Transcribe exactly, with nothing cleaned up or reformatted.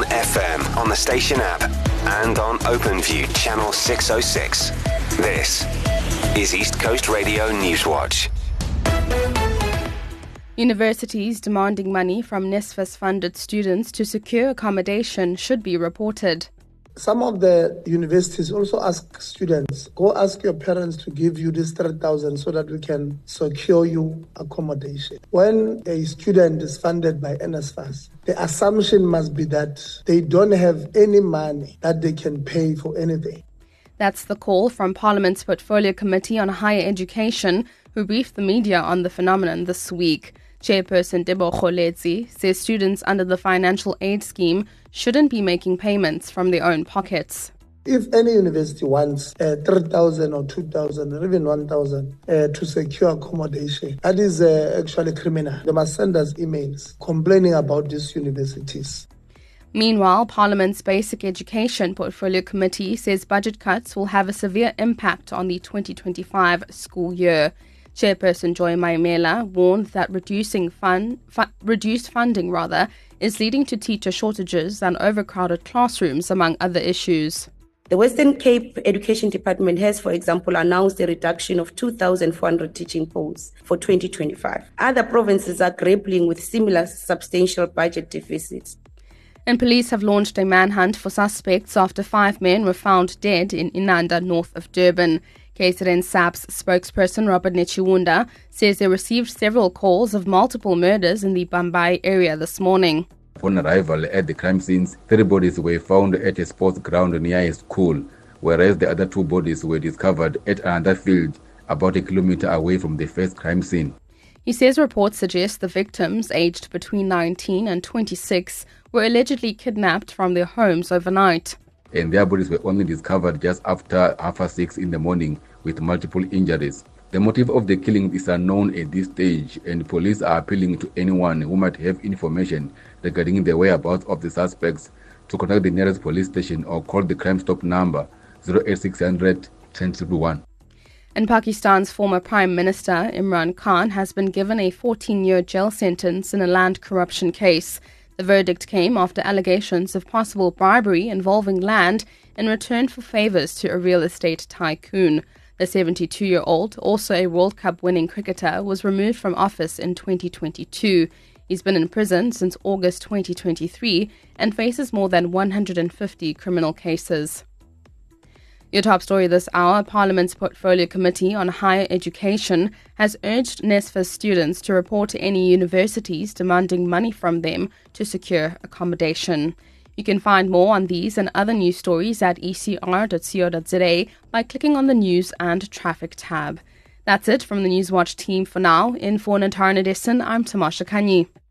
F M, on the station app, and on OpenView channel six oh six. This is East Coast Radio Newswatch. Universities demanding money from NSFAS-funded students to secure accommodation should be reported. Some of the universities also ask students, go ask your parents to give you this three thousand so that we can secure you accommodation. When a student is funded by NSFAS, the assumption must be that they don't have any money that they can pay for anything. That's the call from Parliament's Portfolio Committee on Higher Education, who briefed the media on the phenomenon this week. Chairperson Debo Kholetsi says students under the financial aid scheme shouldn't be making payments from their own pockets. If any university wants uh, three thousand or two thousand or even one thousand uh, to secure accommodation, that is uh, actually criminal. They must send us emails complaining about these universities. Meanwhile, Parliament's Basic Education Portfolio Committee says budget cuts will have a severe impact on the twenty twenty-five school year. Chairperson Joy Maimela warned that reducing fun, fu- reduced funding rather is leading to teacher shortages and overcrowded classrooms, among other issues. The Western Cape Education Department has, for example, announced a reduction of two thousand four hundred teaching posts for twenty twenty-five. Other provinces are grappling with similar substantial budget deficits. And police have launched a manhunt for suspects after five men were found dead in Inanda, north of Durban. K Z N S A P's spokesperson Robert Nechiwunda says they received several calls of multiple murders in the Bambai area this morning. Upon arrival at the crime scenes, three bodies were found at a sports ground near a school, whereas the other two bodies were discovered at another field about a kilometer away from the first crime scene. He says reports suggest the victims, aged between nineteen and twenty-six, were allegedly kidnapped from their homes overnight. And their bodies were only discovered just after half past six in the morning with multiple injuries. The motive of the killing is unknown at this stage, and police are appealing to anyone who might have information regarding the whereabouts of the suspects to contact the nearest police station or call the Crime Stop number zero eight six hundred, ten one one. And Pakistan's former Prime Minister Imran Khan has been given a fourteen-year jail sentence in a land corruption case. The verdict came after allegations of possible bribery involving land in return for favours to a real estate tycoon. The seventy-two-year-old, also a World Cup winning cricketer, was removed from office in twenty twenty-two. He's been in prison since August twenty twenty-three and faces more than one hundred fifty criminal cases. Your top story this hour: Parliament's Portfolio Committee on Higher Education has urged NSFAS students to report to any universities demanding money from them to secure accommodation. You can find more on these and other news stories at e c r dot co dot z a by clicking on the News and Traffic tab. That's it from the Newswatch team for now. In for Natarana Dessen, I'm Tamasha Kanyi.